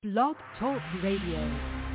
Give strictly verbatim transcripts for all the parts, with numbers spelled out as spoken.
Blog Talk Radio.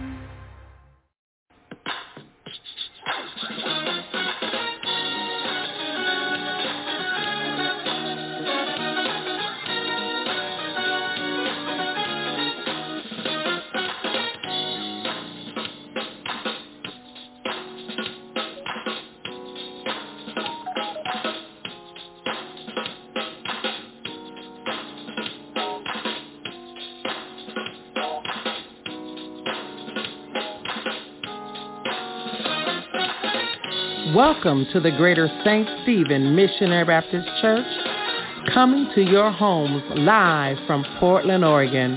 Welcome to the Greater Saint Stephen Missionary Baptist Church, coming to your homes live from Portland, Oregon.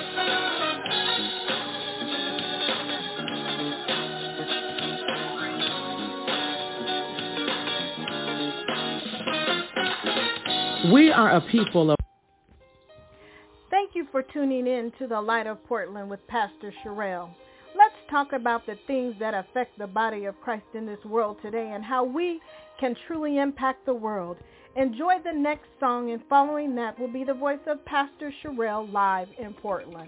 We are a people of... Thank you for tuning in to the Light of Portland with Pastor Sherelle. Let's talk about the things that affect the body of Christ in this world today and how we can truly impact the world. Enjoy the next song, and following that will be the voice of Pastor Sherelle live in Portland.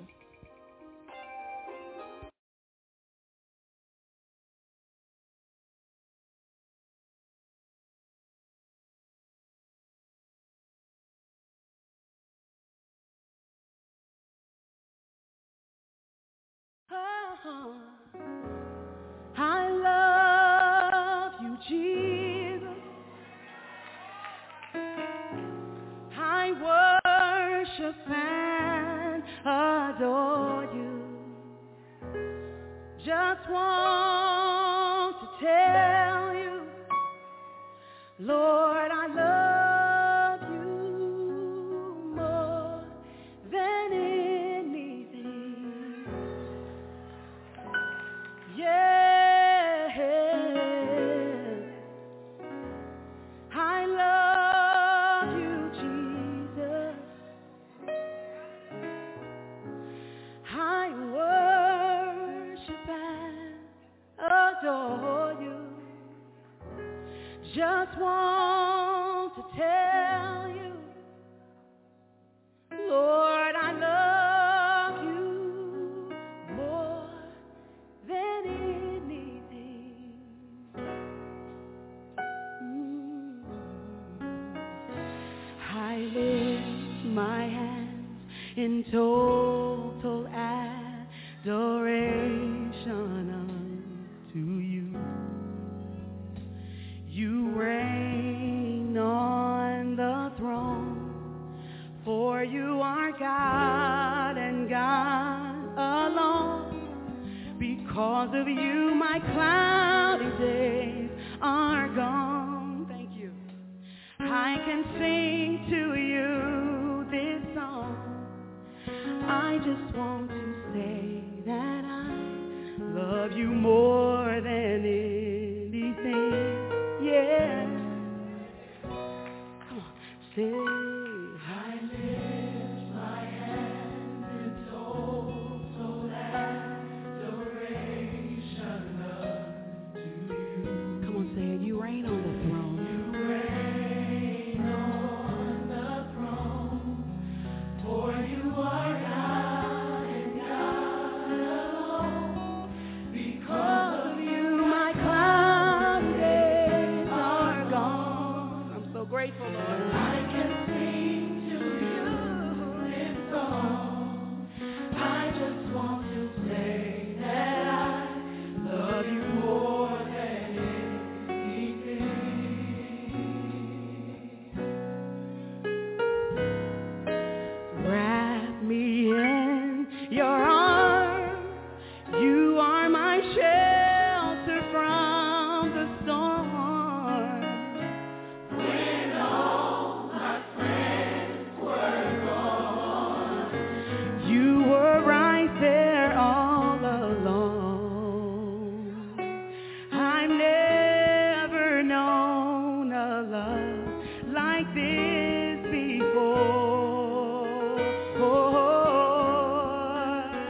Oh, I love you, Jesus. I worship and adore you. Just want to tell you, Lord, I love you more than anything. Yeah, I love you, Jesus. I worship and adore you. Just want to tell you, Lord, I love you more than anything. Mm. I lift my hands in total adoration unto you. You reign on the throne, for you are God and God alone. Because of you, my cloudy days are gone. Thank you. I can sing to you this song. I just want to say that I love you more than anything. Yeah. Come on, say, I lift my hands in total adoration unto you. Come on, say it. You reign on the throne. You reign on the throne, for you are God and God alone. Because of you, my cloudy days are gone. I'm so grateful, Lord. I can sing to you this song. I just want to say that I love you more than anything. Wrap me in your arms. You are my shelter from the storm. When all my friends were gone, you were right there all alone. I've never known a love like this before.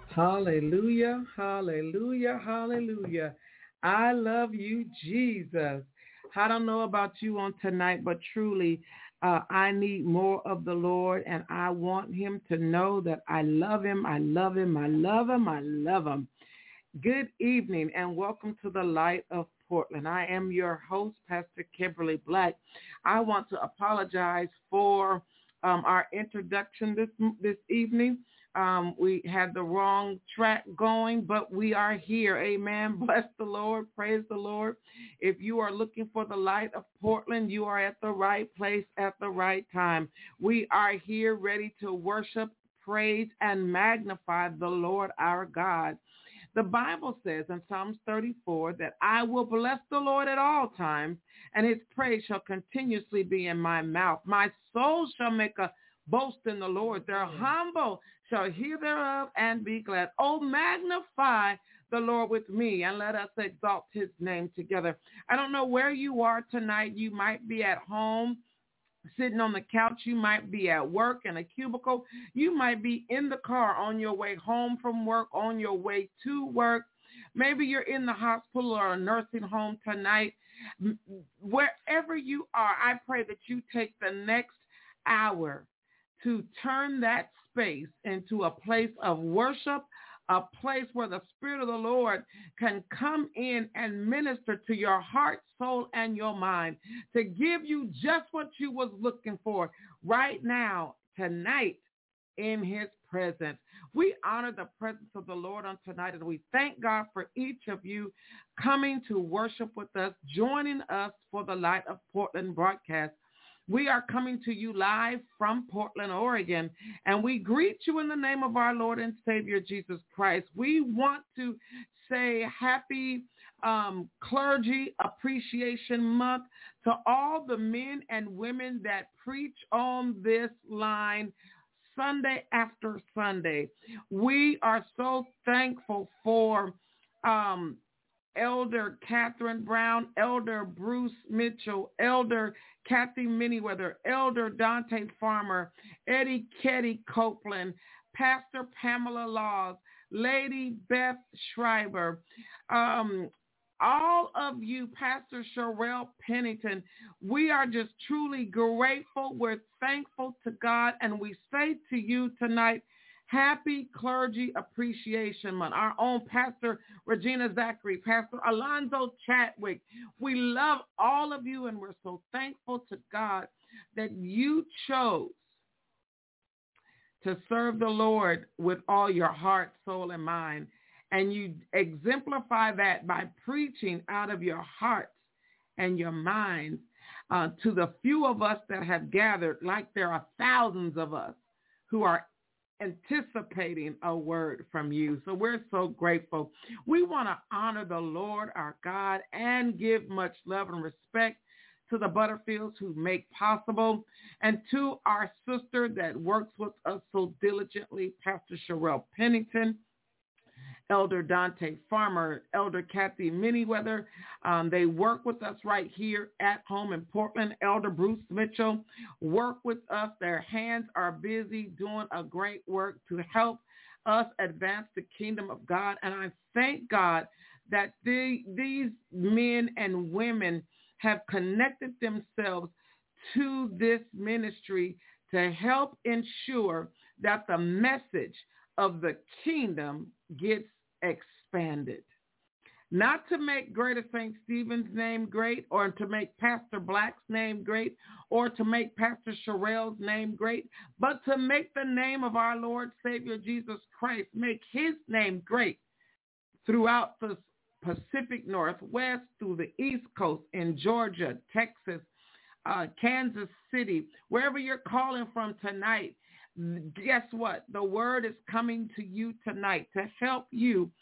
Hallelujah, hallelujah, hallelujah. I love you, Jesus. I don't know about you on tonight, but truly, uh, I need more of the Lord, and I want him to know that I love him, I love him, I love him, I love him. Good evening, and welcome to the Light of Portland. I am your host, Pastor Kimberly Black. I want to apologize for um, our introduction this this evening. Um, we had the wrong track going, but we are here. Amen. Bless the Lord. Praise the Lord. If you are looking for the Light of Portland, you are at the right place at the right time. We are here ready to worship, praise, and magnify the Lord our God. The Bible says in Psalms thirty-four that I will bless the Lord at all times, and his praise shall continuously be in my mouth. My soul shall make a boast in the Lord. The humble shall hear thereof and be glad. Oh, magnify the Lord with me, and let us exalt his name together. I don't know where you are tonight. You might be at home, sitting on the couch. You might be at work in a cubicle. You might be in the car on your way home from work, on your way to work. Maybe you're in the hospital or a nursing home tonight. Wherever you are, I pray that you take the next hour to turn that space into a place of worship, a place where the Spirit of the Lord can come in and minister to your heart, soul, and your mind, to give you just what you was looking for right now, tonight, in his presence. We honor the presence of the Lord on tonight, and we thank God for each of you coming to worship with us, joining us for the Light of Portland broadcast. We are coming to you live from Portland, Oregon, and we greet you in the name of our Lord and Savior, Jesus Christ. We want to say happy um, Clergy Appreciation Month to all the men and women that preach on this line Sunday after Sunday. We are so thankful for um Elder Catherine Brown, Elder Bruce Mitchell, Elder Kathy Miniweather, Elder Dante Farmer, Eddie Ketty Copeland, Pastor Pamela Laws, Lady Beth Schreiber, um, all of you, Pastor Sherelle Pennington. We are just truly grateful. We're thankful to God, and we say to you tonight, Happy Clergy Appreciation Month. Our own Pastor Regina Zachary, Pastor Alonzo Chadwick. We love all of you, and we're so thankful to God that you chose to serve the Lord with all your heart, soul, and mind. And you exemplify that by preaching out of your hearts and your minds uh, to the few of us that have gathered, like there are thousands of us who are anticipating a word from you. So we're so grateful. We want to honor the Lord our God and give much love and respect to the Butterfields who make possible, and to our sister that works with us so diligently, Pastor Sherelle Pennington, Elder Dante Farmer, Elder Kathy Miniweather. Um, they work with us right here at home in Portland. Elder Bruce Mitchell work with us. Their hands are busy doing a great work to help us advance the kingdom of God. And I thank God that the, these men and women have connected themselves to this ministry to help ensure that the message of the kingdom gets expanded. Not to make Greater Saint Stephen's name great, or to make Pastor Black's name great, or to make Pastor Sherelle's name great, but to make the name of our Lord Savior Jesus Christ, make his name great throughout the Pacific Northwest, through the East Coast, in Georgia, Texas, uh, Kansas City, wherever you're calling from tonight. Guess what? The word is coming to you tonight to help you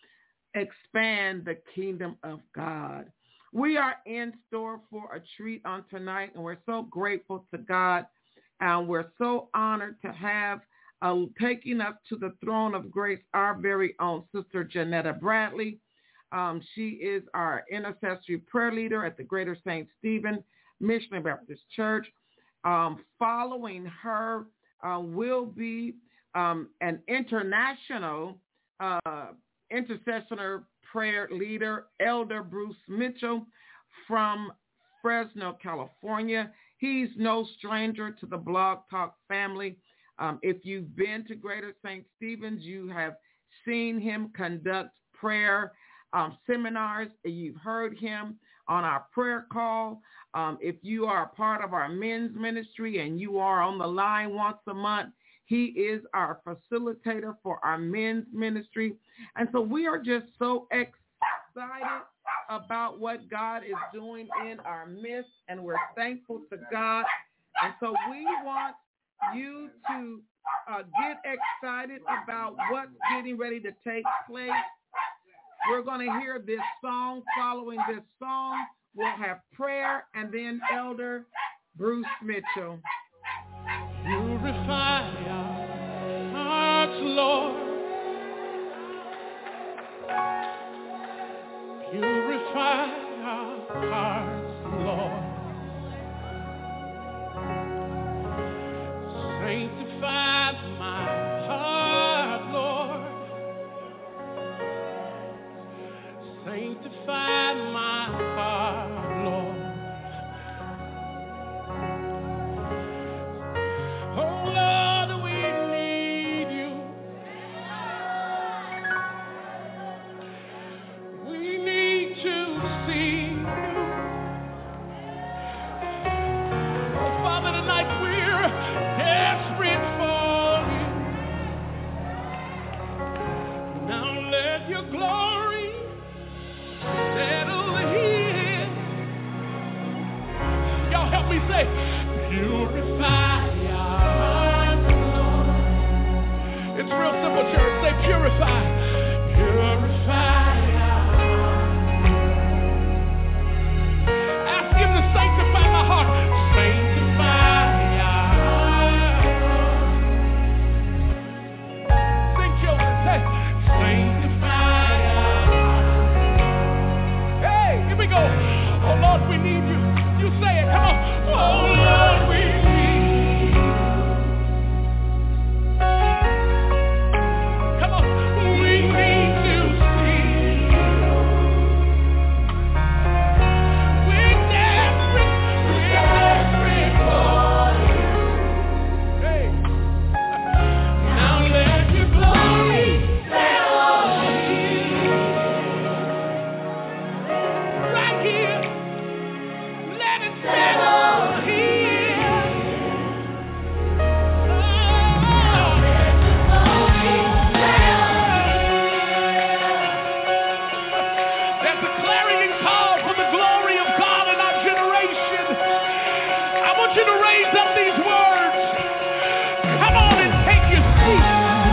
expand the kingdom of God. We are in store for a treat on tonight, and we're so grateful to God, and we're so honored to have uh, taking us to the throne of grace our very own Sister Janetta Bradley. Um, she is our intercessory prayer leader at the Greater Saint Stephen Missionary Baptist Church. Um, following her Uh, will be um, an international uh, intercessory prayer leader, Elder Bruce Mitchell from Fresno, California. He's no stranger to the Blog Talk family. Um, if you've been to Greater Saint Stephen's, you have seen him conduct prayer um, seminars. You've heard him on our prayer call. Um, if you are a part of our men's ministry and you are on the line once a month, he is our facilitator for our men's ministry. And so we are just so excited about what God is doing in our midst, and we're thankful to God. And so we want you to uh, get excited about what's getting ready to take place. We're going to hear this song. Following this song, we'll have prayer, and then Elder Bruce Mitchell. Purify our hearts, Lord. Purify our hearts, Lord. Sanctify my heart, Lord. Sanctify my heart, Lord. Oh, Lord, we need you. We need to see you. Oh, Father, tonight we're desperate for you. Now let your glory settle here. Y'all help me say, purify our hearts, Lord. It's real simple, church. Say purify. Purify our hearts. Ask him to sanctify my heart. Sanctify our heart. Sing, children. Say, sanctify our heart. Hey, here we go. Oh, Lord, we need you. You say it. Come on. Oh, Lord, we need you. Come on. We need to see you. We're desperate. We're desperate for you. Hey. Now let your glory settle here. Right here. Let it settle here. Oh, let your glory settle here. There's a clarion call for the glory of God in our generation. I want you to raise up these words. Come on and take your seat.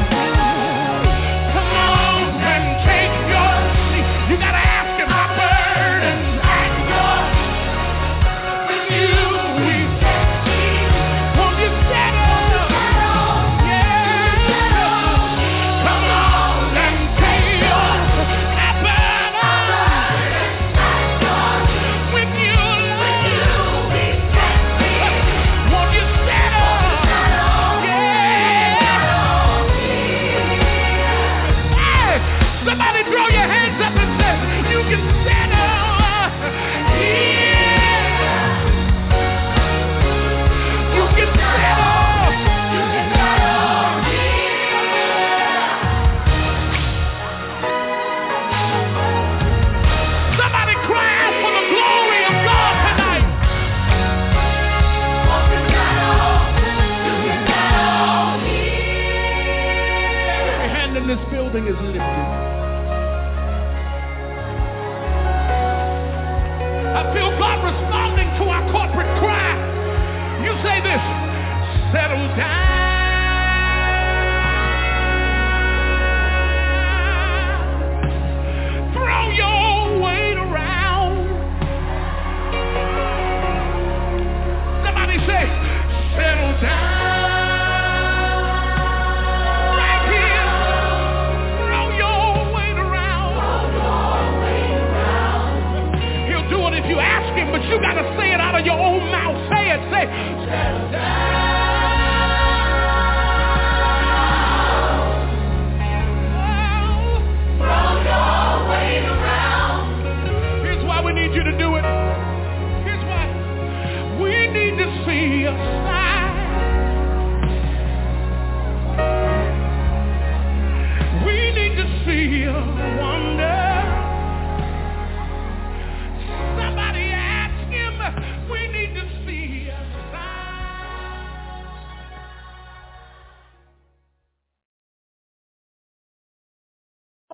Come on and take your seat. You gotta ask him, my burdens and yours. With you we can see. Won't you settle? Yeah. Come on and take yours. My burdens and yours. With you, Lord, we can see. Won't you settle? Yeah. Hey, somebody throw your hands up and say, you can settle. Yeah. You can settle. You can settle. Yeah. Somebody cry out for the glory of God tonight. Every hand in this building is lifted. I feel God responding to our corporate cry. You say this, settle down. Throw your weight around. Somebody say, settle down. Right here. Throw your weight around. He'll do it if you ask him, but you got to say it out of your own mouth. Say it. Say, settle down.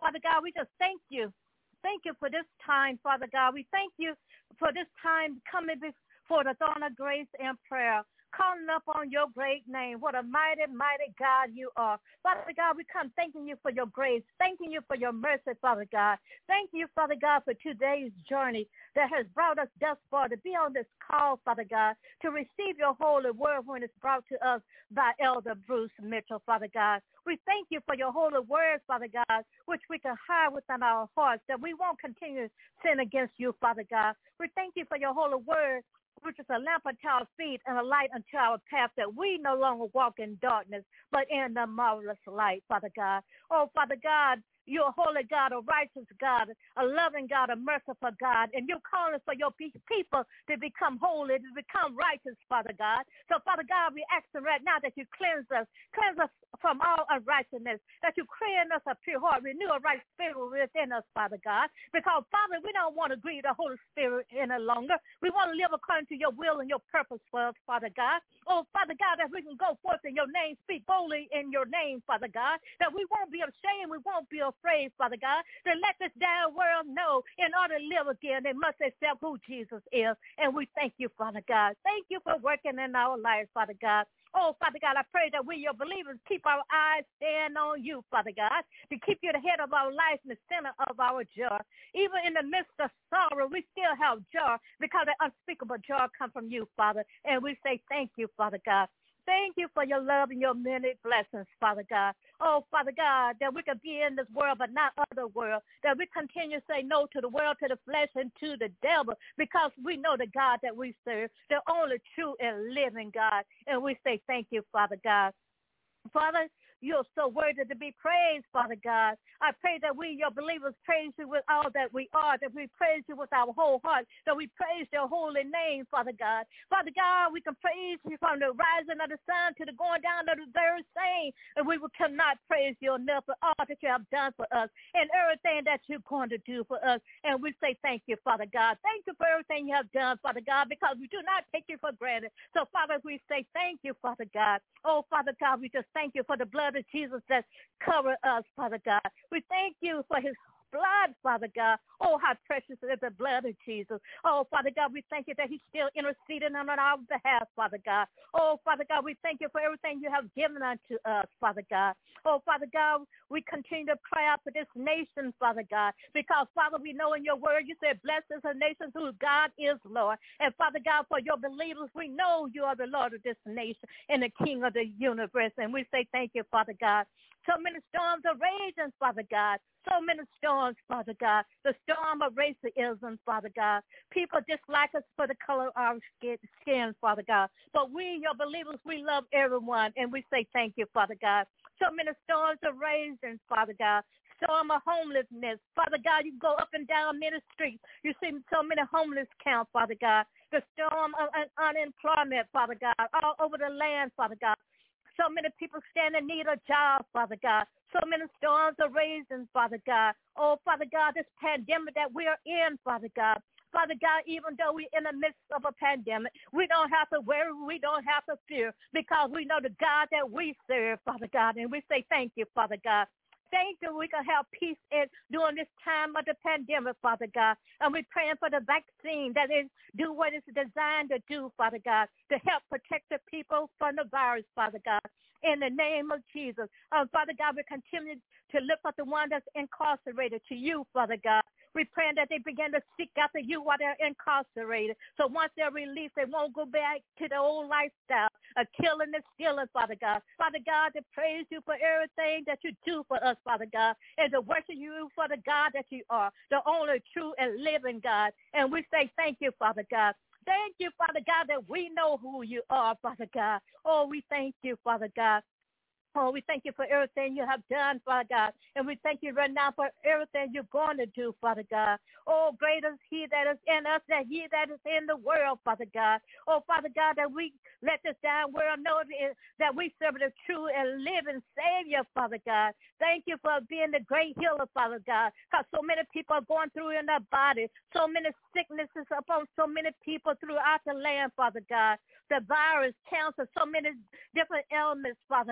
Father God, we just thank you. Thank you for this time, Father God. We thank you for this time coming before the throne of grace and prayer, calling up on your great name. What a mighty, mighty God you are. Father God, we come thanking you for your grace, thanking you for your mercy, Father God. Thank you, Father God, for today's journey that has brought us thus far to be on this call, Father God, to receive your holy word when it's brought to us by Elder Bruce Mitchell, Father God. We thank you for your holy word, Father God, which we can hide within our hearts, that we won't continue to sin against you, Father God. We thank you for your holy word, which is a lamp unto our feet and a light unto our path, that we no longer walk in darkness, but in the marvelous light, Father God. Oh, Father God, you're a holy God, a righteous God, a loving God, a merciful God, and you're calling for your people to become holy, to become righteous, Father God. So, Father God, we ask right now that you cleanse us, cleanse us from all unrighteousness, that you create in us a pure heart, renew a right spirit within us, Father God, because, Father, we don't want to grieve the Holy Spirit any longer. We want to live according to your will and your purpose for us, Father God. Oh, Father God, that we can go forth in your name, speak boldly in your name, Father God, that we won't be ashamed, we won't be afraid, Father God, to let this down world know in order to live again, they must accept who Jesus is. And we thank you, Father God. Thank you for working in our lives, Father God. Oh, Father God, I pray that we, your believers, keep our eyes stand on you, Father God, to keep you the head of our life and the center of our joy. Even in the midst of sorrow, we still have joy because the unspeakable joy comes from you, Father. And we say thank you, Father God. Thank you for your love and your many blessings, Father God. Oh, Father God, that we can be in this world but not of the world, that we continue to say no to the world, to the flesh, and to the devil, because we know the God that we serve, the only true and living God. And we say thank you, Father God. Father, you're so worthy to be praised, Father God. I pray that we, your believers, praise you with all that we are, that we praise you with our whole heart, that we praise your holy name, Father God. Father God, we can praise you from the rising of the sun to the going down of the very same, and we cannot praise you enough for all that you have done for us and everything that you're going to do for us. And we say thank you, Father God. Thank you for everything you have done, Father God, because we do not take you for granted. So, Father, we say thank you, Father God. Oh, Father God, we just thank you for the blood of Jesus that cover us, Father God. We thank you for his blood, Father God. Oh, how precious is the blood of Jesus. Oh, Father God, we thank you that he's still interceding on our behalf, Father God. Oh, Father God, we thank you for everything you have given unto us, Father God. Oh, Father God, we continue to pray out for this nation, Father God, because, Father, we know in your word you said, blessed is the nation whose God is Lord. And, Father God, for your believers, we know you are the Lord of this nation and the King of the universe. And we say thank you, Father God. So many storms are raging, Father God. So many storms, Father God. The storm of racism, Father God. People dislike us for the color of our skin, Father God. But we, your believers, we love everyone, and we say thank you, Father God. So many storms are raging, Father God. Storm of homelessness. Father God, you go up and down many streets. You see so many homeless camps, Father God. The storm of un- unemployment, Father God, all over the land, Father God. So many people stand in need of jobs, Father God. So many storms are raising, Father God. Oh, Father God, this pandemic that we are in, Father God. Father God, even though we're in the midst of a pandemic, we don't have to worry, we don't have to fear, because we know the God that we serve, Father God. And we say thank you, Father God. Thank you we can have peace in during this time of the pandemic, Father God. And we're praying for the vaccine that is do what it's designed to do, Father God, to help protect the people from the virus, Father God. In the name of Jesus. Um, Father God, we continue to lift up the one that's incarcerated to you, Father God. We pray that they begin to seek after you while they're incarcerated. So once they're released, they won't go back to the old lifestyle of killing and stealing, Father God. Father God, to praise you for everything that you do for us, Father God, and to worship you for the God that you are, the only true and living God. And we say thank you, Father God. Thank you, Father God, that we know who you are, Father God. Oh, we thank you, Father God. Oh, we thank you for everything you have done, Father God. And we thank you right now for everything you're going to do, Father God. Oh, great is he that is in us than he that is in the world, Father God. Oh, Father God, that we let this down world know that we serve the true and living Savior, Father God. Thank you for being the great healer, Father God, because so many people are going through in their body. So many sicknesses upon so many people throughout the land, Father God. The virus, cancer, so many different ailments, Father God.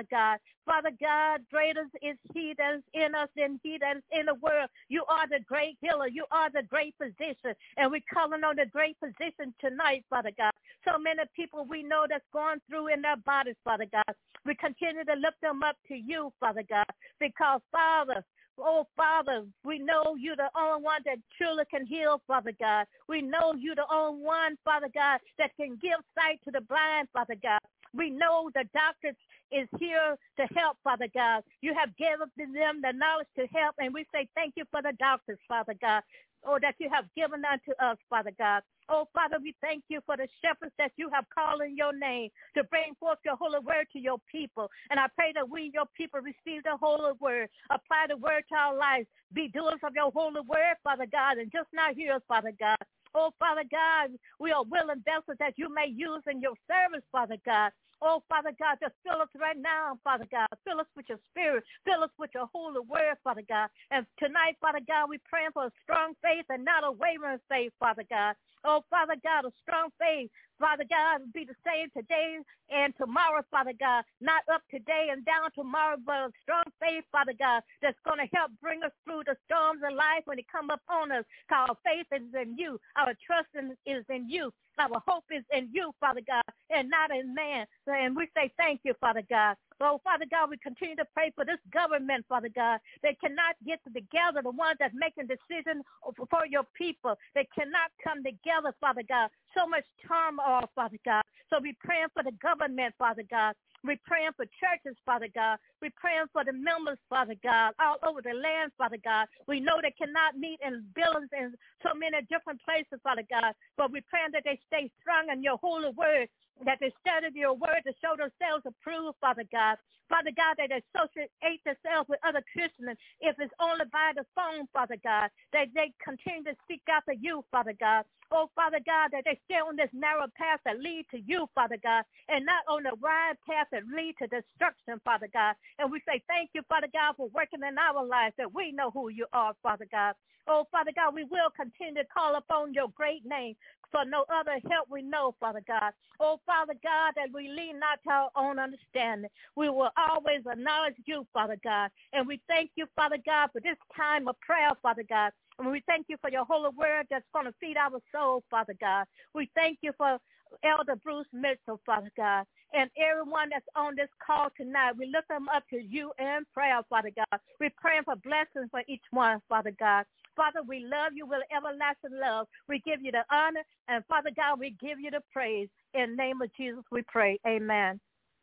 Father God, greater is he that is in us than he that is in the world. You are the great healer. You are the great physician. And we're calling on the great physician tonight, Father God. So many people we know that's going through in their bodies, Father God. We continue to lift them up to you, Father God, because, Father, oh, Father, we know you're the only one that truly can heal, Father God. We know you're the only one, Father God, that can give sight to the blind, Father God. We know the doctors is here to help, Father God. You have given them the knowledge to help, and we say thank you for the doctors, Father God, or that you have given unto us, Father God. Oh, Father, we thank you for the shepherds that you have called in your name to bring forth your holy word to your people. And I pray that we, your people, receive the holy word, apply the word to our lives, be doers of your holy word, Father God, and just not hearers, Father God. Oh, Father God, we are willing vessels that you may use in your service, Father God. Oh, Father God, just fill us right now, Father God. Fill us with your spirit. Fill us with your holy word, Father God. And tonight, Father God, we're praying for a strong faith and not a wavering faith, Father God. Oh, Father God, a strong faith, Father God, be the same today and tomorrow, Father God. Not up today and down tomorrow, but a strong faith, Father God, that's going to help bring us through the storms of life when they come up on us. Our faith is in you. Our trust is in you. Our hope is in you, Father God, and not in man. And we say thank you, Father God. So, Father God, we continue to pray for this government, Father God. They cannot get together, the ones that's making decisions for your people. They cannot come together, Father God. So much turmoil, Father God. So we're praying for the government, Father God. We're praying for churches, Father God. We're praying for the members, Father God, all over the land, Father God. We know they cannot meet in buildings in so many different places, Father God, but we're praying that they stay strong in your holy word, that they study your word to show themselves approved, Father God. Father God, that they associate themselves with other Christians, if it's only by the phone, Father God, that they continue to seek after you, Father God. Oh, Father God, that they stay on this narrow path that lead to you, Father God, and not on the wide path that lead to destruction, Father God. And we say thank you, Father God, for working in our lives, that we know who you are, Father God. Oh, Father God, we will continue to call upon your great name, for no other help we know, Father God. Oh, Father God, that we lean not to our own understanding. We will always acknowledge you, Father God. And we thank you, Father God, for this time of prayer, Father God. And we thank you for your holy word that's going to feed our soul, Father God. We thank you for Elder Bruce Mitchell, Father God, and everyone that's on this call tonight. We lift them up to you in prayer, Father God. We're praying for blessings for each one, Father God. Father, we love you with everlasting love. We give you the honor, and Father God, we give you the praise. In the name of Jesus, we pray. Amen.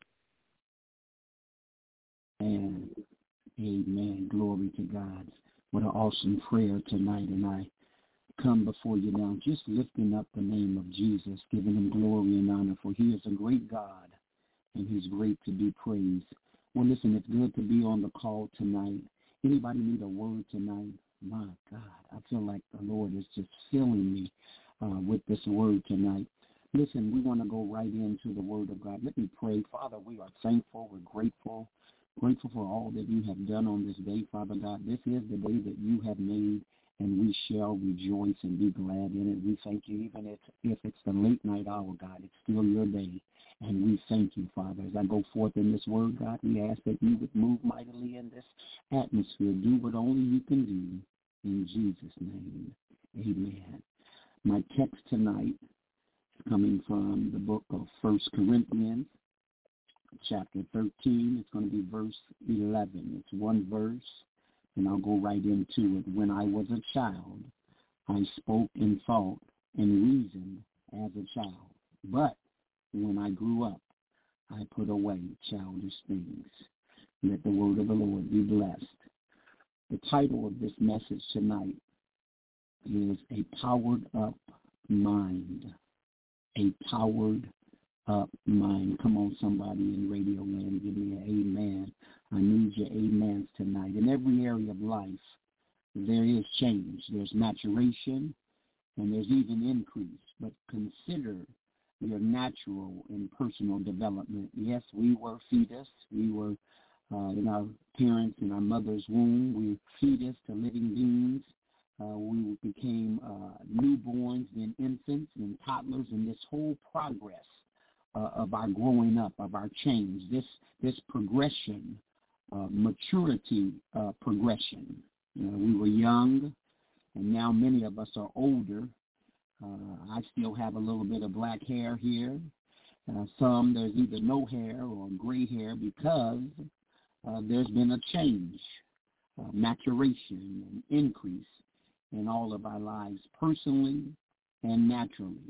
Amen. Amen. Glory to God. What an awesome prayer tonight. And I come before you now just lifting up the name of Jesus, giving him glory and honor, for he is a great God, and he's great to be praised. Well, listen, it's good to be on the call tonight. Anybody need a word tonight? My God, I feel like the Lord is just filling me uh, with this word tonight. Listen, we want to go right into the word of God. Let me pray. Father, we are thankful. We're grateful. Grateful for all that you have done on this day, Father God. This is the day that you have made, and we shall rejoice and be glad in it. We thank you, even if, if it's the late night hour, God, it's still your day. And we thank you, Father. As I go forth in this word, God, we ask that you would move mightily in this atmosphere. Do what only you can do. In Jesus' name, amen. My text tonight is coming from the book of First Corinthians, chapter thirteen. It's going to be verse eleven. It's one verse, and I'll go right into it. When I was a child, I spoke and thought and reasoned as a child. But when I grew up, I put away childish things. Let the word of the Lord be blessed. The title of this message tonight is A Powered Up Mind. A Powered Up Mind. Come on, somebody in radio land, give me an amen. I need your amens tonight. In every area of life, there is change. There's maturation, and there's even increase. But consider your natural and personal development. Yes, we were fetus. We were uh, in our parents' and our mother's womb. We were fetus to living beings. Uh, we became uh, newborns, then infants and toddlers, and this whole progress uh, of our growing up, of our change, this this progression, uh, maturity uh, progression. You know, we were young, and now many of us are older. Uh, I still have a little bit of black hair here. Uh, some, there's either no hair or gray hair because uh, there's been a change, uh, maturation, and increase in all of our lives, personally and naturally.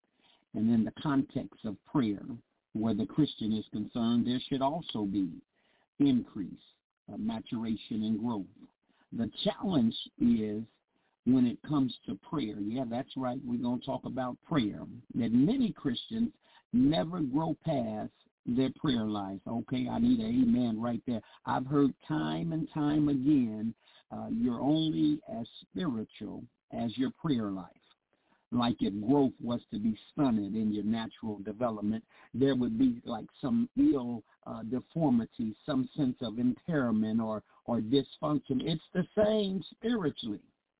And in the context of prayer, where the Christian is concerned, there should also be increase, uh, maturation, and growth. The challenge is when it comes to prayer. Yeah, that's right. We're going to talk about prayer. That many Christians never grow past their prayer life. Okay, I need an amen right there. I've heard time and time again, uh, you're only as spiritual as your prayer life. Like if growth was to be stunted in your natural development, there would be like some ill uh, deformity, some sense of impairment or, or dysfunction. It's the same spiritually.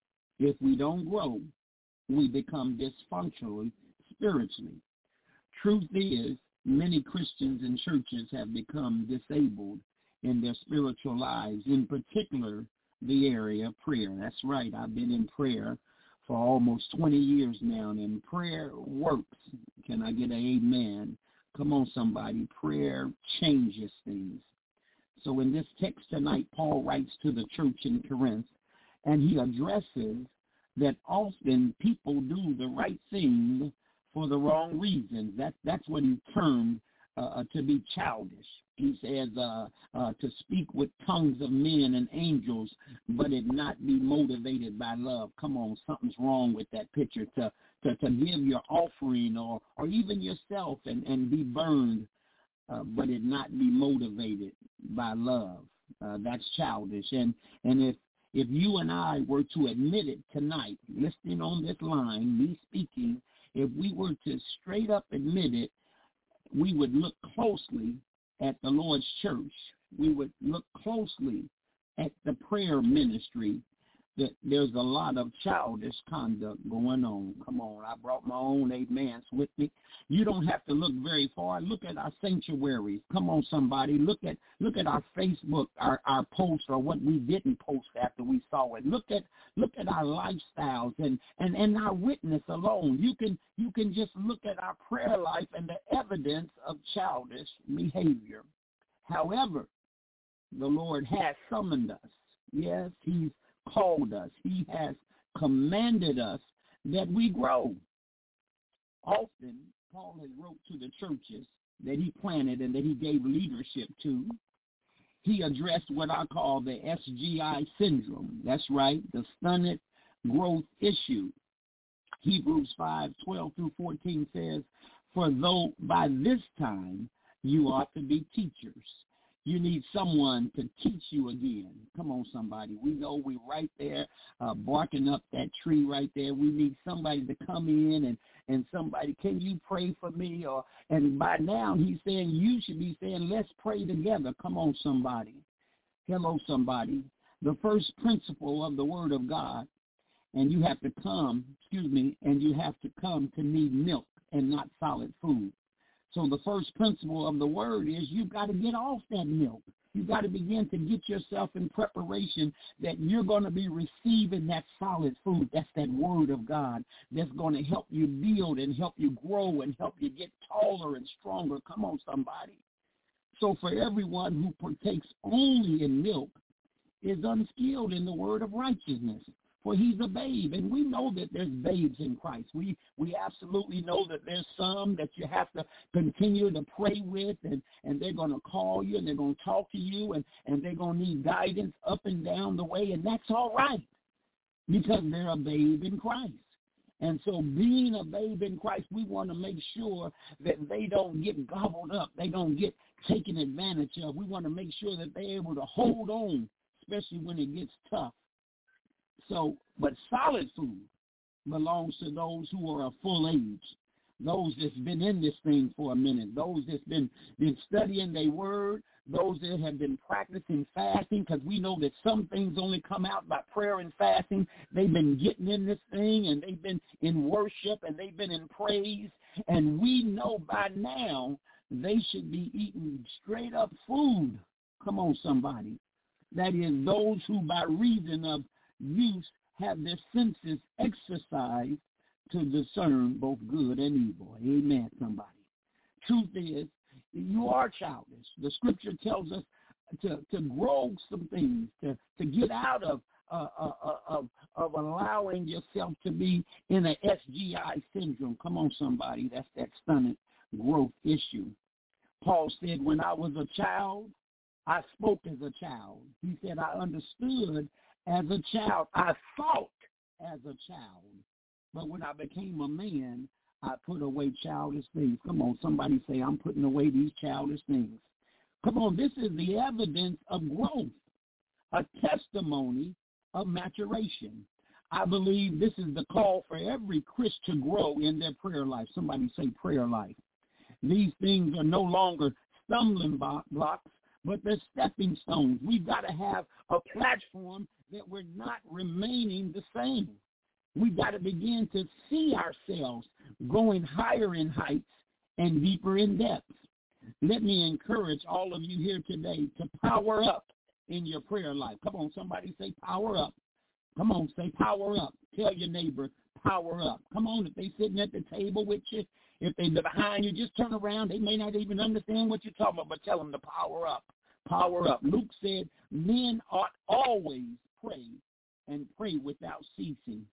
If we don't grow, we become dysfunctional spiritually. Truth is, many Christians and churches have become disabled in their spiritual lives, in particular the area of prayer. That's right. I've been in prayer for almost twenty years now, and prayer works. Can I get an amen? Come on, somebody. Prayer changes things. So in this text tonight, Paul writes to the church in Corinth, and he addresses that often people do the right thing for the wrong reasons. That, that's what he termed uh, to be childish. He says uh, uh, to speak with tongues of men and angels, but it not be motivated by love. Come on, something's wrong with that picture. To to, to give your offering or, or even yourself and, and be burned, uh, but it not be motivated by love. Uh, that's childish. And, and if If you and I were to admit it tonight, listening on this line, me speaking, if we were to straight up admit it, we would look closely at the Lord's church. We would look closely at the prayer ministry, that there's a lot of childish conduct going on. Come on, I brought my own amens with me. You don't have to look very far. Look at our sanctuaries. Come on, somebody. Look at look at our Facebook, our, our post, or what we didn't post after we saw it. Look at look at our lifestyles and, and, and our witness alone. You can you can just look at our prayer life and the evidence of childish behavior. However, the Lord has summoned us. Yes, he's called us. He has commanded us that we grow. Often, Paul has wrote to the churches that he planted and that he gave leadership to. He addressed what I call the S G I syndrome. That's right, the stunted growth issue. Hebrews five, twelve through fourteen says, for though by this time you ought to be teachers, you need someone to teach you again. Come on, somebody. We know we're right there uh, barking up that tree right there. We need somebody to come in and, and somebody, can you pray for me? Or And by now he's saying you should be saying, let's pray together. Come on, somebody. Hello, somebody. The first principle of the Word of God, and you have to come, excuse me, and you have to come to need milk and not solid food. So the first principle of the word is you've got to get off that milk. You've got to begin to get yourself in preparation that you're going to be receiving that solid food. That's that word of God that's going to help you build and help you grow and help you get taller and stronger. Come on, somebody. So for everyone who partakes only in milk is unskilled in the word of righteousness, for he's a babe. And we know that there's babes in Christ. We we absolutely know that there's some that you have to continue to pray with, and, and they're going to call you, and they're going to talk to you, and, and they're going to need guidance up and down the way, and that's all right because they're a babe in Christ. And so being a babe in Christ, we want to make sure that they don't get gobbled up. They don't get taken advantage of. We want to make sure that they're able to hold on, especially when it gets tough. So, but solid food belongs to those who are of full age, those that's been in this thing for a minute, those that's been, been studying their word, those that have been practicing fasting, because we know that some things only come out by prayer and fasting. They've been getting in this thing, and they've been in worship, and they've been in praise, and we know by now they should be eating straight up food. Come on, somebody. That is, those who by reason of use have their senses exercised to discern both good and evil. Amen, somebody. Truth is, you are childish. The scripture tells us to, to grow some things, to, to get out of, uh, uh, uh, of of allowing yourself to be in an S G I syndrome. Come on, somebody. That's that stunted growth issue. Paul said, when I was a child, I spoke as a child. He said, I understood as a child. I thought as a child. But when I became a man, I put away childish things. Come on, somebody say, I'm putting away these childish things. Come on, this is the evidence of growth, a testimony of maturation. I believe this is the call for every Christian to grow in their prayer life. Somebody say prayer life. These things are no longer stumbling blocks, but they're stepping stones. We've got to have a platform that we're not remaining the same. We've got to begin to see ourselves going higher in heights and deeper in depths. Let me encourage all of you here today to power up in your prayer life. Come on, somebody say power up. Come on, say power up. Tell your neighbor, power up. Come on, if they're sitting at the table with you, if they're behind you, just turn around. They may not even understand what you're talking about, but tell them to power up. Power up. Luke said, men ought always pray and pray without ceasing.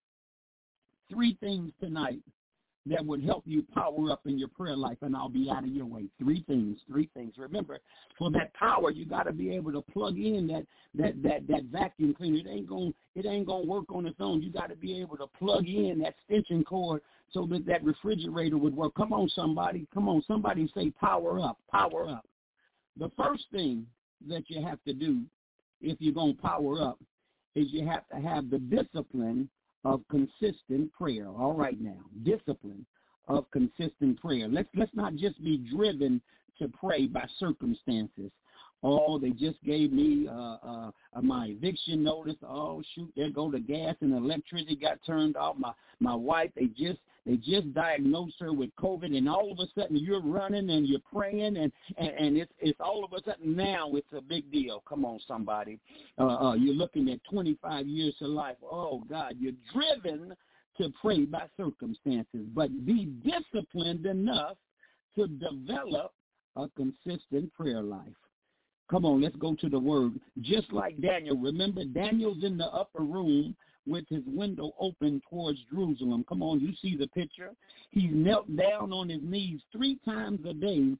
Three things tonight that would help you power up in your prayer life, and I'll be out of your way. Three things, three things. Remember, for that power, you got to be able to plug in that that that that vacuum cleaner. It ain't going it ain't going to work on its own. You got to be able to plug in that extension cord so that that refrigerator would work. Come on, somebody. Come on, somebody say power up, power up. The first thing that you have to do if you're going to power up is you have to have the discipline of consistent prayer. All right now, discipline of consistent prayer. Let's let's not just be driven to pray by circumstances. Oh, they just gave me uh, uh, my eviction notice. Oh, shoot, there go the gas and electricity got turned off. My my wife, they just they just diagnosed her with COVID, and all of a sudden you're running and you're praying, and, and, and it's it's all of a sudden now it's a big deal. Come on, somebody. Uh, uh, you're looking at twenty-five years to life. Oh, God, you're driven to pray by circumstances, but be disciplined enough to develop a consistent prayer life. Come on, let's go to the word. Just like Daniel. Remember, Daniel's in the upper room with his window open towards Jerusalem. Come on, you see the picture. He's knelt down on his knees three times a day.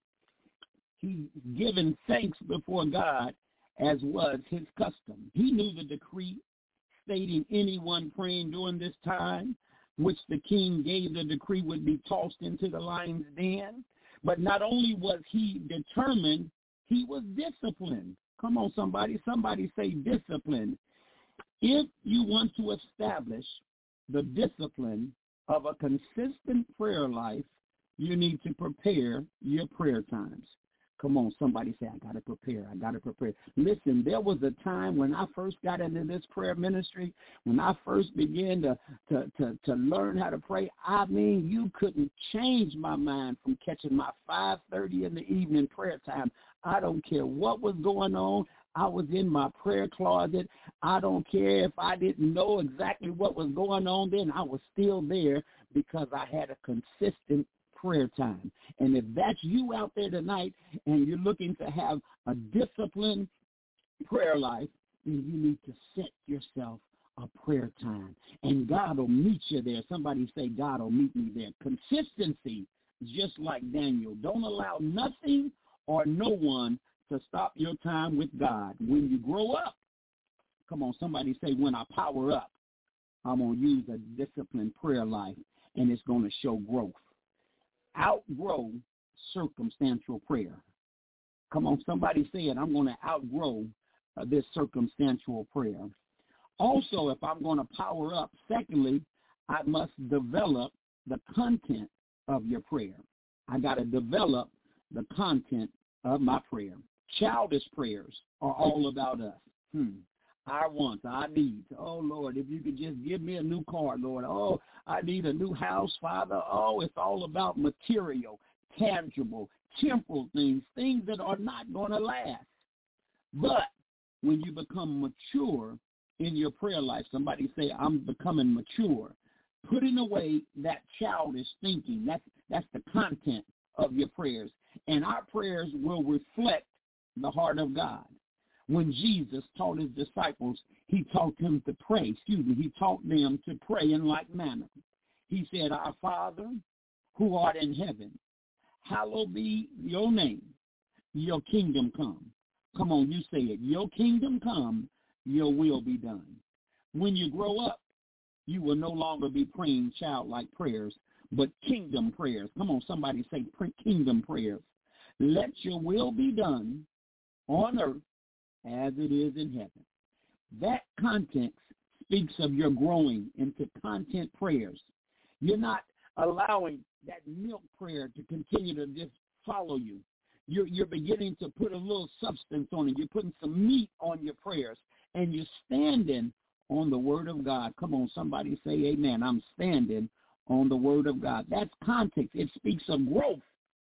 He's given thanks before God, as was his custom. He knew the decree stating anyone praying during this time, which the king gave the decree, would be tossed into the lion's den. But not only was he determined, he was disciplined. Come on, somebody. Somebody say discipline. If you want to establish the discipline of a consistent prayer life, you need to prepare your prayer times. Come on, somebody say, I got to prepare. I got to prepare. Listen, there was a time when I first got into this prayer ministry, when I first began to, to, to, to learn how to pray, I mean, you couldn't change my mind from catching my five thirty in the evening prayer time. I don't care what was going on. I was in my prayer closet. I don't care if I didn't know exactly what was going on then. I was still there because I had a consistent prayer time. And if that's you out there tonight and you're looking to have a disciplined prayer life, then you need to set yourself a prayer time. And God will meet you there. Somebody say, God will meet me there. Consistency, just like Daniel. Don't allow nothing or no one to stop your time with God. When you grow up, come on, somebody say, when I power up, I'm going to use a disciplined prayer life, and it's going to show growth. Outgrow circumstantial prayer. Come on, somebody say it. I'm going to outgrow uh, this circumstantial prayer. Also, if I'm going to power up, secondly, I must develop the content of your prayer. I got to develop the content of my prayer. Childish prayers are all about us. Hmm. I want, I need. Oh, Lord, if you could just give me a new car, Lord. Oh, I need a new house, Father. Oh, it's all about material, tangible, temporal things, things that are not going to last. But when you become mature in your prayer life, somebody say, I'm becoming mature, putting away that childish thinking, that's, that's the content of your prayers. And our prayers will reflect the heart of God. When Jesus taught his disciples, he taught them to pray. Excuse me, he taught them to pray in like manner. He said, Our Father, who art in heaven, hallowed be your name. Your kingdom come. Come on, you say it. Your kingdom come, your will be done. When you grow up, you will no longer be praying childlike prayers, but kingdom prayers. Come on, somebody say kingdom prayers. Let your will be done on earth as it is in heaven. That context speaks of your growing into content prayers. You're not allowing that milk prayer to continue to just follow you. You're, you're beginning to put a little substance on it. You're putting some meat on your prayers, and you're standing on the word of God. Come on, somebody say amen. I'm standing on the word of God. That's context. It speaks of growth.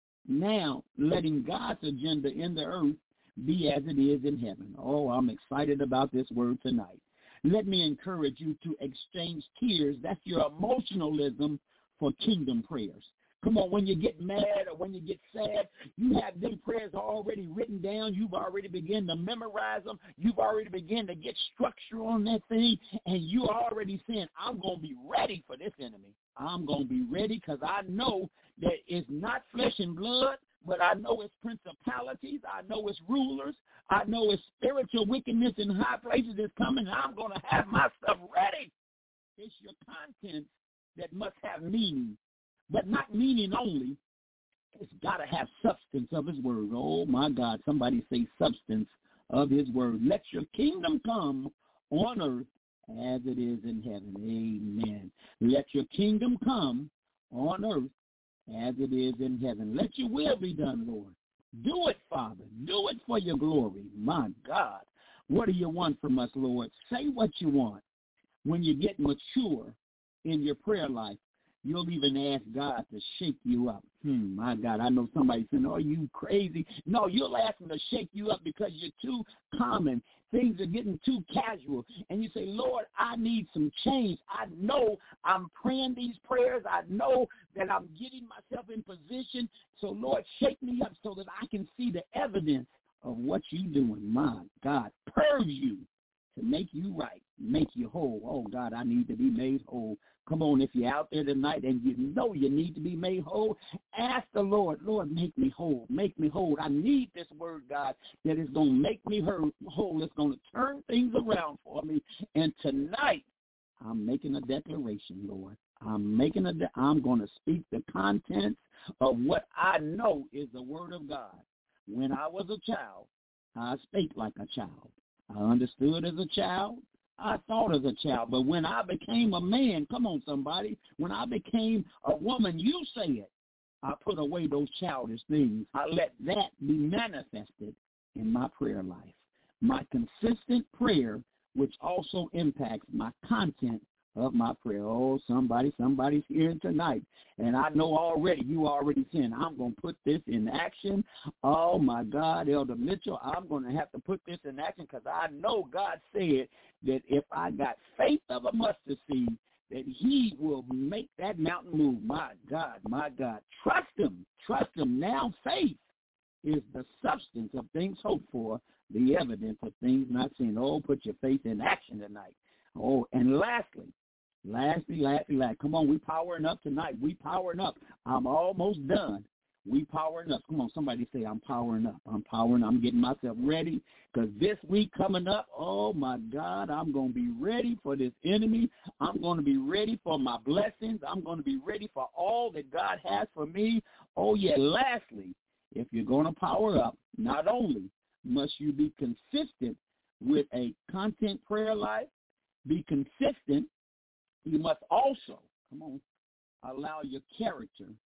Now, letting God's agenda in the earth be as it is in heaven. Oh, I'm excited about this word tonight. Let me encourage you to exchange tears. That's your emotionalism for kingdom prayers. Come on, when you get mad or when you get sad, you have them prayers already written down. You've already begun to memorize them. You've already begun to get structure on that thing, and you're already saying, I'm going to be ready for this enemy. I'm going to be ready because I know that it's not flesh and blood, but I know it's principalities. I know it's rulers. I know it's spiritual wickedness in high places that's coming. I'm going to have my stuff ready. It's your content that must have meaning, but not meaning only. It's got to have substance of his word. Oh, my God, somebody say substance of his word. Let your kingdom come on earth as it is in heaven. Amen. Let your kingdom come on earth as it is in heaven. Let your will be done, Lord. Do it, Father. Do it for your glory. My God, what do you want from us, Lord? Say what you want. When you get mature in your prayer life, you'll even ask God to shake you up. Hmm, my God, I know somebody saying, oh, you crazy. No, you'll ask him to shake you up because you're too common. Things are getting too casual. And you say, Lord, I need some change. I know I'm praying these prayers. I know that I'm getting myself in position. So, Lord, shake me up so that I can see the evidence of what you're doing. My God, purge you to make you right, make you whole. Oh, God, I need to be made whole. Come on, if you're out there tonight and you know you need to be made whole, ask the Lord, Lord, make me whole, make me whole. I need this word, God, that is going to make me whole. It's going to turn things around for me. And tonight, I'm making a declaration, Lord. I'm making a, de- I'm going to speak the contents of what I know is the word of God. When I was a child, I spake like a child. I understood as a child. I thought as a child. But when I became a man, come on, somebody, when I became a woman, you say it, I put away those childish things. I let that be manifested in my prayer life. My consistent prayer, which also impacts my content of my prayer. Oh, somebody, somebody's here tonight. And I know already, you already saying, I'm going to put this in action. Oh, my God, Elder Mitchell, I'm going to have to put this in action because I know God said that if I got faith of a mustard seed, that he will make that mountain move. My God, my God. Trust him. Trust him. Now faith is the substance of things hoped for, the evidence of things not seen. Oh, put your faith in action tonight. Oh, and lastly, lastly, lastly, lastly, come on, we powering up tonight. We powering up. I'm almost done. We powering up. Come on, somebody say, I'm powering up. I'm powering up. I'm getting myself ready because this week coming up, oh, my God, I'm going to be ready for this enemy. I'm going to be ready for my blessings. I'm going to be ready for all that God has for me. Oh, yeah, lastly, if you're going to power up, not only must you be consistent with a content prayer life, be consistent, you must also, come on, allow your character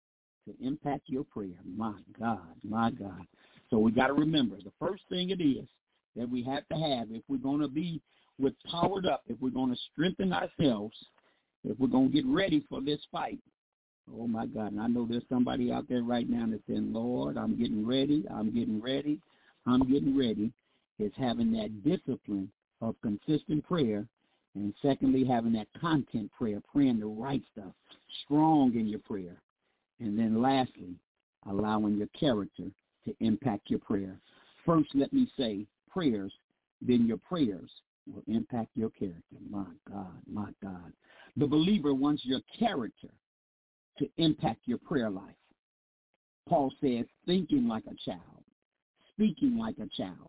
to impact your prayer. My God, my God. So we got to remember, the first thing it is that we have to have if we're going to be with powered up, if we're going to strengthen ourselves, if we're going to get ready for this fight. Oh, my God. And I know there's somebody out there right now that's saying, Lord, I'm getting ready, I'm getting ready, I'm getting ready. It's having that discipline of consistent prayer, and secondly, having that content prayer, praying the right stuff, strong in your prayer. And then lastly, allowing your character to impact your prayer. First, let me say prayers, then your prayers will impact your character. My God, my God. The believer wants your character to impact your prayer life. Paul says, thinking like a child, speaking like a child.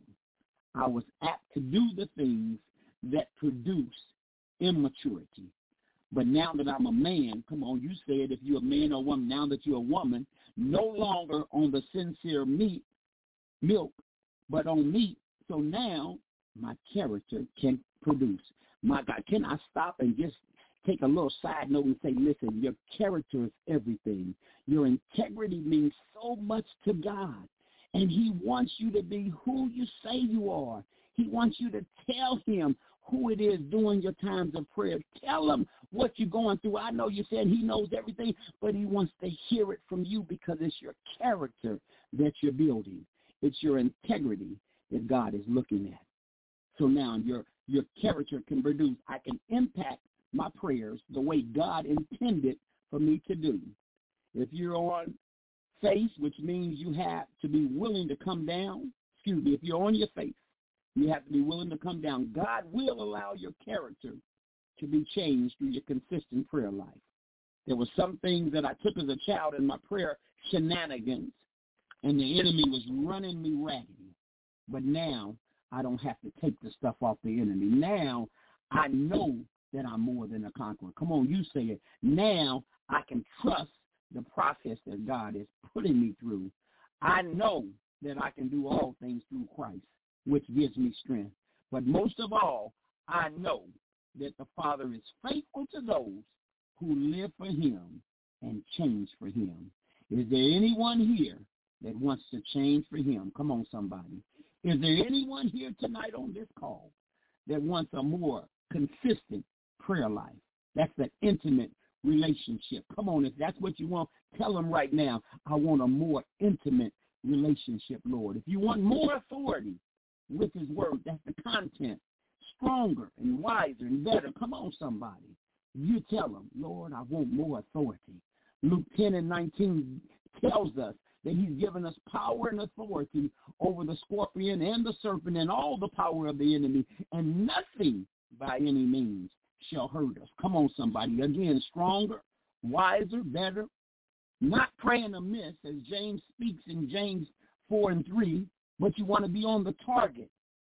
I was apt to do the things that produce immaturity. But now that I'm a man, come on, you said if you're a man or woman, now that you're a woman, no longer on the sincere meat, milk, but on meat. So now my character can produce. My God, can I stop and just take a little side note and say, listen, your character is everything. Your integrity means so much to God. And he wants you to be who you say you are. He wants you to tell him who it is during your times of prayer. Tell him what you're going through. I know you said he knows everything, but he wants to hear it from you because it's your character that you're building. It's your integrity that God is looking at. So now your your character can produce. I can impact my prayers the way God intended for me to do. If you're on face, which means you have to be willing to come down, excuse me, if you're on your face, you have to be willing to come down. God will allow your character to be changed through your consistent prayer life. There were some things that I took as a child in my prayer shenanigans, and the enemy was running me raggedy. But now I don't have to take the stuff off the enemy. Now I know that I'm more than a conqueror. Come on, you say it. Now I can trust the process that God is putting me through. I know that I can do all things through Christ, which gives me strength. But most of all, I know that the Father is faithful to those who live for him and change for him. Is there anyone here that wants to change for him? Come on, somebody. Is there anyone here tonight on this call that wants a more consistent prayer life? That's an intimate relationship. Come on, if that's what you want, tell them right now, I want a more intimate relationship, Lord. If you want more authority with his word, that's the content, stronger and wiser and better. Come on, somebody. You tell them, Lord, I want more authority. Luke ten and nineteen tells us that he's given us power and authority over the scorpion and the serpent and all the power of the enemy, and nothing by any means shall hurt us. Come on, somebody. Again, stronger, wiser, better, not praying amiss, as James speaks in James four and three, but you want to be on the target.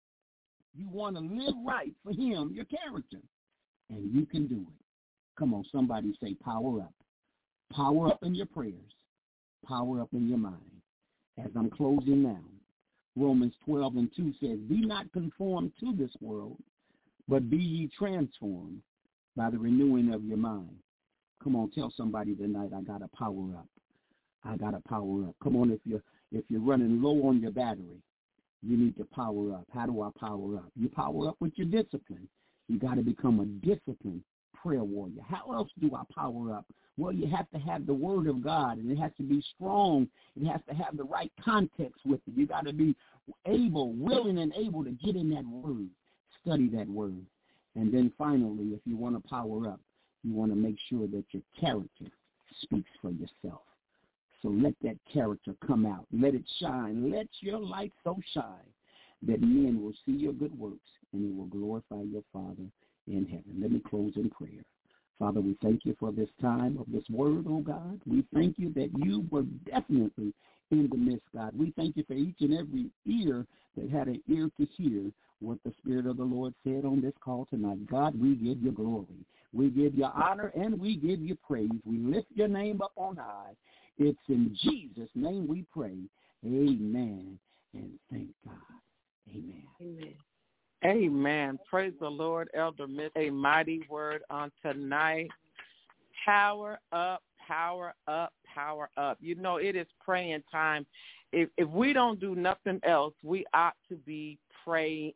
You want to live right for him, your character, and you can do it. Come on, somebody say power up. Power up in your prayers. Power up in your mind. As I'm closing now, Romans twelve and two says, be not conformed to this world, but be ye transformed by the renewing of your mind. Come on, tell somebody tonight, I got to power up. I got to power up. Come on, if you're, if you're running low on your battery, you need to power up. How do I power up? You power up with your discipline. You got to become a disciplined prayer warrior. How else do I power up? Well, you have to have the word of God, and it has to be strong. It has to have the right context with it. You got to be able, willing, and able to get in that word, study that word. And then finally, if you want to power up, you want to make sure that your character speaks for yourself. So let that character come out. Let it shine. Let your light so shine that men will see your good works and it will glorify your Father in heaven. Let me close in prayer. Father, we thank you for this time of this word, oh God. We thank you that you were definitely in the midst, God. We thank you for each and every ear that had an ear to hear what the Spirit of the Lord said on this call tonight. God, we give you glory. We give you honor and we give you praise. We lift your name up on high. It's in Jesus' name we pray. Amen. And thank God. Amen. Amen. Amen. Praise the Lord, Elder Mitch. A mighty word on tonight. Power up, power up, power up. You know, it is praying time. If, if we don't do nothing else, we ought to be praying.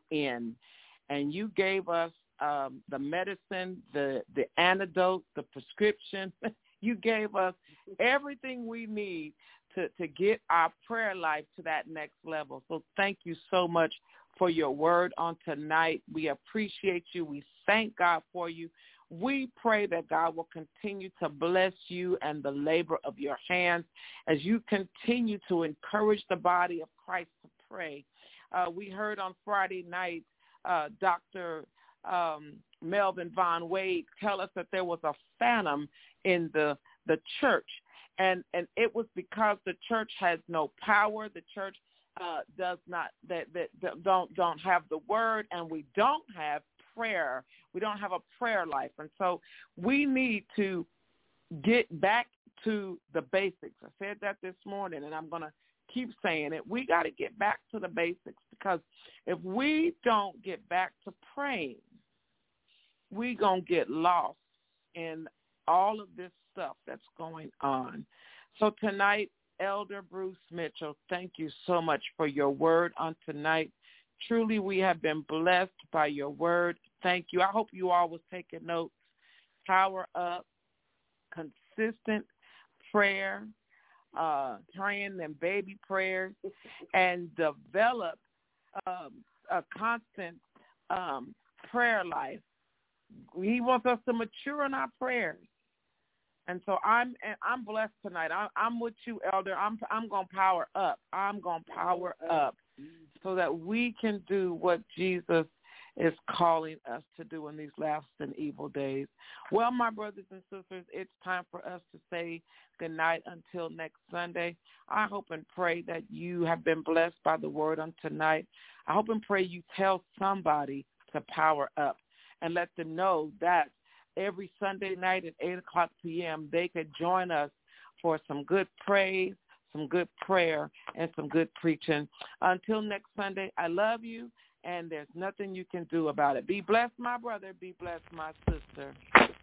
And you gave us um, the medicine, the, the antidote, the prescription. You gave us everything we need to, to get our prayer life to that next level. So thank you so much for your word on tonight. We appreciate you. We thank God for you. We pray that God will continue to bless you and the labor of your hands as you continue to encourage the body of Christ to pray. Uh, we heard on Friday night uh, Doctor Um, Melvin Von Wade tell us that there was a phantom in the the church, and and it was because the church has no power. The church uh, does not that, that that don't don't have the word, and we don't have prayer. We don't have a prayer life, and so we need to get back to the basics. I said that this morning, and I'm going to keep saying it. We got to get back to the basics, because if we don't get back to praying, we're going to get lost in all of this stuff that's going on. So tonight, Elder Bruce Mitchell, thank you so much for your word on tonight. Truly, we have been blessed by your word. Thank you. I hope you all was taking notes. Power up, consistent prayer, uh, praying them baby prayers, and develop um, a constant um, prayer life. He wants us to mature in our prayers. And so I'm I'm blessed tonight. I, I'm with you, Elder. I'm I'm going to power up. I'm going to power up so that we can do what Jesus is calling us to do in these last and evil days. Well, my brothers and sisters, it's time for us to say good night until next Sunday. I hope and pray that you have been blessed by the word on tonight. I hope and pray you tell somebody to power up and let them know that every Sunday night at eight o'clock p.m. they could join us for some good praise, some good prayer, and some good preaching. Until next Sunday, I love you, and there's nothing you can do about it. Be blessed, my brother. Be blessed, my sister.